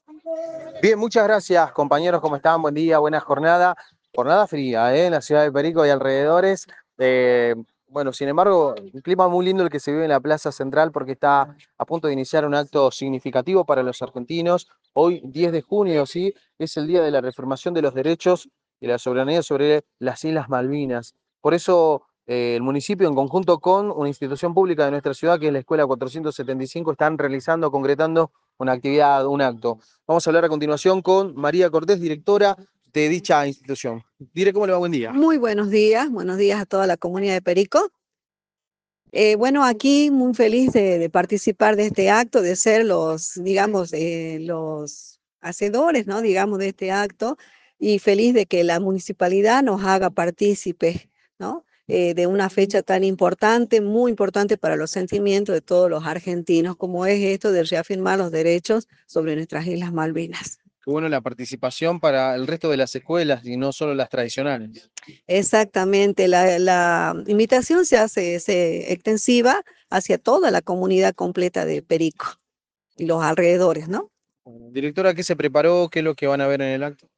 Bien, muchas gracias, compañeros. ¿Cómo están? Buen día, buena jornada. Jornada fría, en la ciudad de Perico y alrededores. Eh, bueno, sin embargo, un clima muy lindo el que se vive en la Plaza Central porque está a punto de iniciar un acto significativo para los argentinos. Hoy, 10 de junio, ¿sí? Es el día de la reafirmación de los derechos y la soberanía sobre las Islas Malvinas. Por eso, el municipio, en conjunto con una institución pública de nuestra ciudad, que es la Escuela 475, están realizando, concretando una actividad, un acto. Vamos a hablar a continuación con María Cortés, directora de dicha institución. Dire, ¿cómo le va? Buen día. Muy buenos días a toda la comunidad de Perico. Bueno, aquí muy feliz de participar de este acto, de ser los, digamos, los hacedores, ¿no? Digamos, de este acto y feliz de que la municipalidad nos haga partícipes, ¿no? De una fecha tan importante, muy importante para los sentimientos de todos los argentinos, como es esto de reafirmar los derechos sobre nuestras Islas Malvinas. Qué bueno la participación para el resto de las escuelas y no solo las tradicionales. Exactamente, la invitación se extensiva hacia toda la comunidad completa de Perico y los alrededores, ¿no? Directora, ¿qué se preparó? ¿Qué es lo que van a ver en el acto?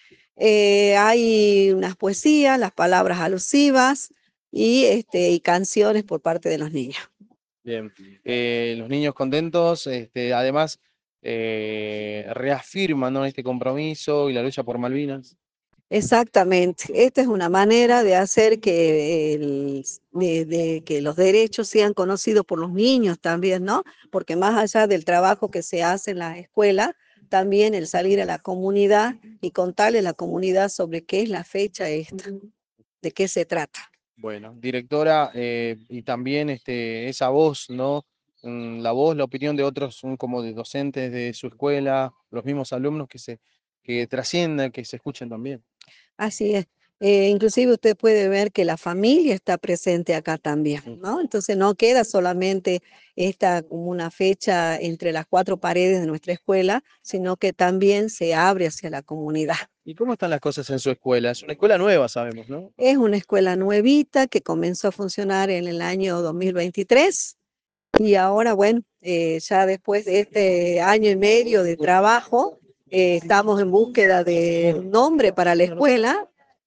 Hay unas poesías, las palabras alusivas y canciones por parte de los niños. Bien. Los niños contentos, además reafirman, ¿no?, este compromiso y la lucha por Malvinas. Exactamente, esta es una manera de hacer que, de que los derechos sean conocidos por los niños también, ¿no? Porque más allá del trabajo que se hace en la escuela, también el salir a la comunidad y contarle a la comunidad sobre qué es la fecha esta, de qué se trata. Bueno, directora, y también esa voz, ¿no? La voz, la opinión de otros, como de docentes de su escuela, los mismos alumnos que trasciendan, que se escuchen también. Así es. Inclusive usted puede ver que la familia está presente acá también, Mm. ¿no? Entonces no queda solamente esta como una fecha entre las cuatro paredes de nuestra escuela, sino que también se abre hacia la comunidad. ¿Y cómo están las cosas en su escuela? Es una escuela nueva, sabemos, ¿no? Es una escuela nuevita que comenzó a funcionar en el año 2023 y ahora, bueno, ya después de este año y medio de trabajo, estamos en búsqueda de un nombre para la escuela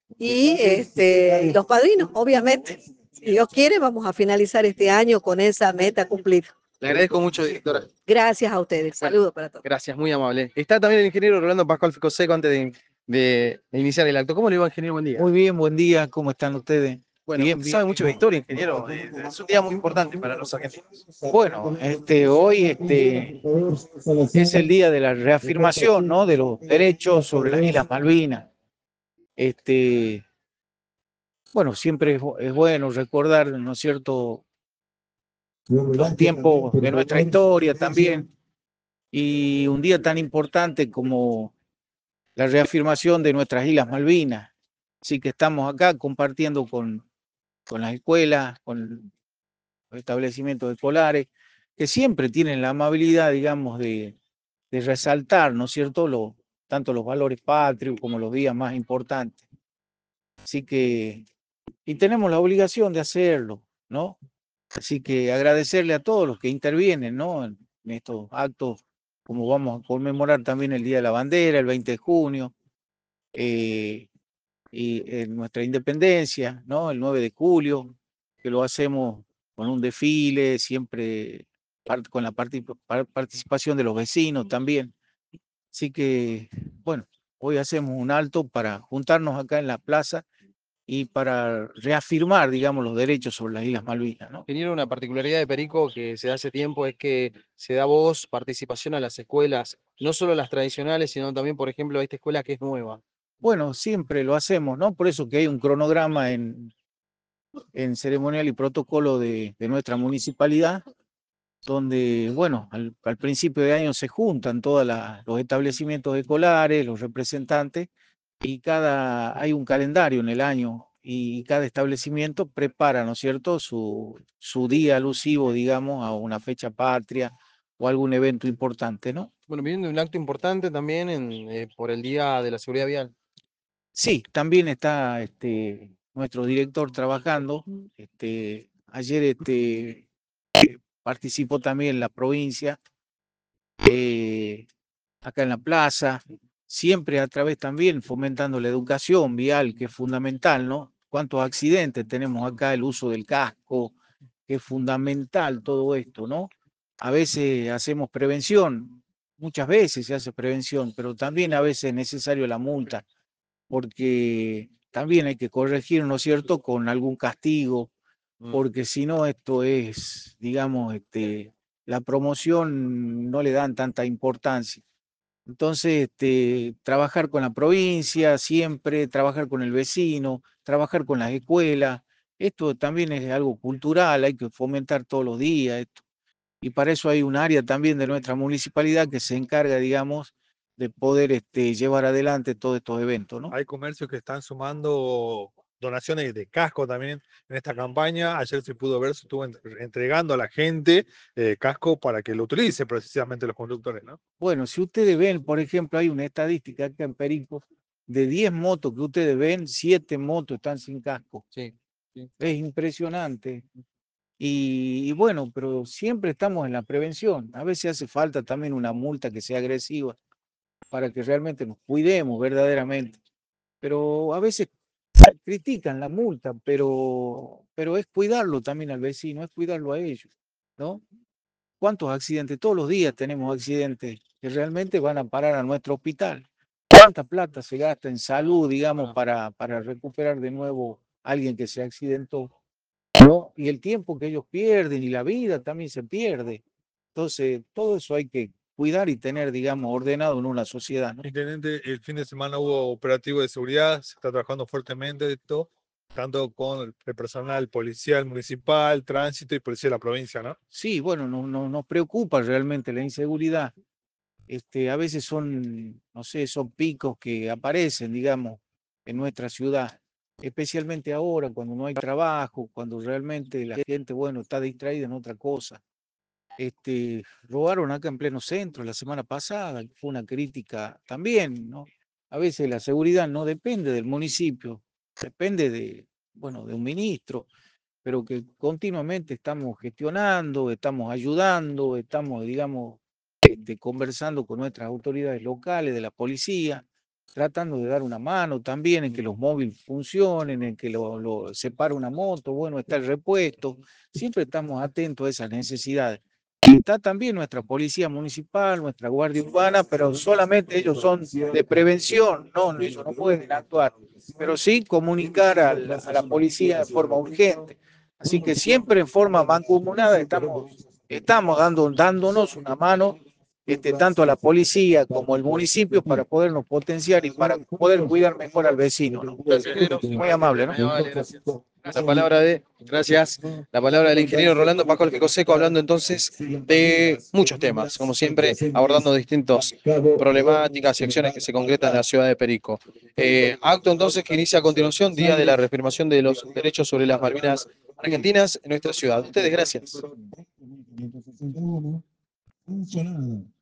y los padrinos, obviamente. Si Dios quiere, vamos a finalizar este año con esa meta cumplida. Le agradezco mucho, directora. Gracias a ustedes. Bueno, Saludos para todos. gracias, muy amable. Está también el ingeniero Rolando Pascual Ficoseco antes de iniciar el acto. ¿Cómo le va, ingeniero? Buen día. Muy bien, buen día, ¿cómo están ustedes? Bueno, Bien, usted bien. sabe mucho de historia, ingeniero. Es un día muy importante para los argentinos. Bueno, hoy es el día de la reafirmación, ¿no? De los derechos sobre las Islas Malvinas. Este, bueno, siempre es bueno recordar, ¿no es cierto?, los tiempos de nuestra historia también. Y un día tan importante como la reafirmación de nuestras Islas Malvinas. Así que estamos acá compartiendo con las escuelas, con los establecimientos escolares, que siempre tienen la amabilidad, digamos, de resaltar, ¿no es cierto?, tanto los valores patrios como los días más importantes. Así que, y tenemos la obligación de hacerlo, ¿no? Así que agradecerle a todos los que intervienen, ¿no? En estos actos, como vamos a conmemorar también el Día de la Bandera, el 20 de junio, eh, y en nuestra independencia, ¿no? El 9 de julio, que lo hacemos con un desfile, siempre con la participación de los vecinos también. Así que, bueno, hoy hacemos un alto para juntarnos acá en la plaza y para reafirmar, digamos, los derechos sobre las Islas Malvinas, ¿no? Ingeniero, una particularidad de Perico que se da hace tiempo es que se da voz, participación a las escuelas, no solo las tradicionales, sino también, por ejemplo, a esta escuela que es nueva. Bueno, siempre lo hacemos, ¿no? Por eso que hay un cronograma en ceremonial y protocolo de nuestra municipalidad, donde, bueno, al principio de año se juntan todos los establecimientos escolares, los representantes, y hay un calendario en el año y cada establecimiento prepara, ¿no es cierto?, su día alusivo, digamos, a una fecha patria o algún evento importante, ¿no? Bueno, viene un acto importante también por el Día de la Seguridad Vial. Sí, también está nuestro director trabajando. Ayer participó también la provincia. eh, acá en la plaza, siempre a través también fomentando la educación vial, que es fundamental, ¿no? ¿Cuántos accidentes tenemos acá? El uso del casco, que es fundamental todo esto, ¿no? A veces hacemos prevención, muchas veces se hace prevención, pero también a veces es necesario la multa, porque también hay que corregir, ¿no es cierto?, con algún castigo, porque si no esto es, digamos, la promoción no le dan tanta importancia. Entonces, trabajar con la provincia siempre, trabajar con el vecino, trabajar con las escuelas, esto también es algo cultural, hay que fomentar todos los días esto. Y para eso hay un área también de nuestra municipalidad que se encarga, digamos, de poder llevar adelante todos estos eventos, ¿no? Hay comercios que están sumando donaciones de casco también en esta campaña. Ayer se pudo ver, se estuvo entregando a la gente casco para que lo utilice precisamente los conductores, ¿no? Bueno, si ustedes ven, por ejemplo, hay una estadística acá en Perico, de 10 motos que ustedes ven, 7 motos están sin casco. Sí, sí. Es impresionante. Y bueno, pero siempre estamos en la prevención. A veces hace falta también una multa que sea agresiva para que realmente nos cuidemos verdaderamente. Pero a veces critican la multa, pero es cuidarlo también al vecino, es cuidarlo a ellos, ¿no? ¿Cuántos accidentes? Todos los días tenemos accidentes que realmente van a parar a nuestro hospital. ¿Cuánta plata se gasta en salud, digamos, para recuperar de nuevo a alguien que se accidentó? ¿No? Y el tiempo que ellos pierden y la vida también se pierde. Entonces, todo eso hay que cuidar y tener, digamos, ordenado en una sociedad, ¿no? Intendente, el fin de semana hubo operativo de seguridad, se está trabajando fuertemente esto, tanto con el personal policial municipal, tránsito y policía de la provincia, ¿no? Sí, bueno, nos preocupa realmente la inseguridad. A veces son, no sé, son picos que aparecen, digamos, en nuestra ciudad, especialmente ahora cuando no hay trabajo, cuando realmente la gente, bueno, está distraída en otra cosa. Robaron acá en pleno centro la semana pasada, que fue una crítica también, ¿no? A veces la seguridad no depende del municipio, depende de, bueno, de un ministro, pero que continuamente estamos gestionando, estamos ayudando, estamos, digamos, conversando con nuestras autoridades locales, de la policía, tratando de dar una mano también en que los móviles funcionen, en que se para una moto, bueno, está el repuesto, siempre estamos atentos a esas necesidades. Y está también nuestra policía municipal, nuestra guardia urbana, pero solamente ellos son de prevención, no, ellos no pueden actuar, pero sí comunicar a la policía de forma urgente. Así que siempre en forma mancomunada estamos dándonos una mano, tanto a la policía como al municipio, para podernos potenciar y para poder cuidar mejor al vecino, ¿no? Muy amable, ¿no? Muy amable, gracias. Gracias. La palabra del ingeniero Rolando Pascual Picoseco, hablando entonces de muchos temas, como siempre, abordando distintas problemáticas y acciones que se concretan en la ciudad de Perico. Acto entonces que inicia a continuación, Día de la Reafirmación de los Derechos sobre las Malvinas Argentinas en nuestra ciudad. Ustedes, gracias.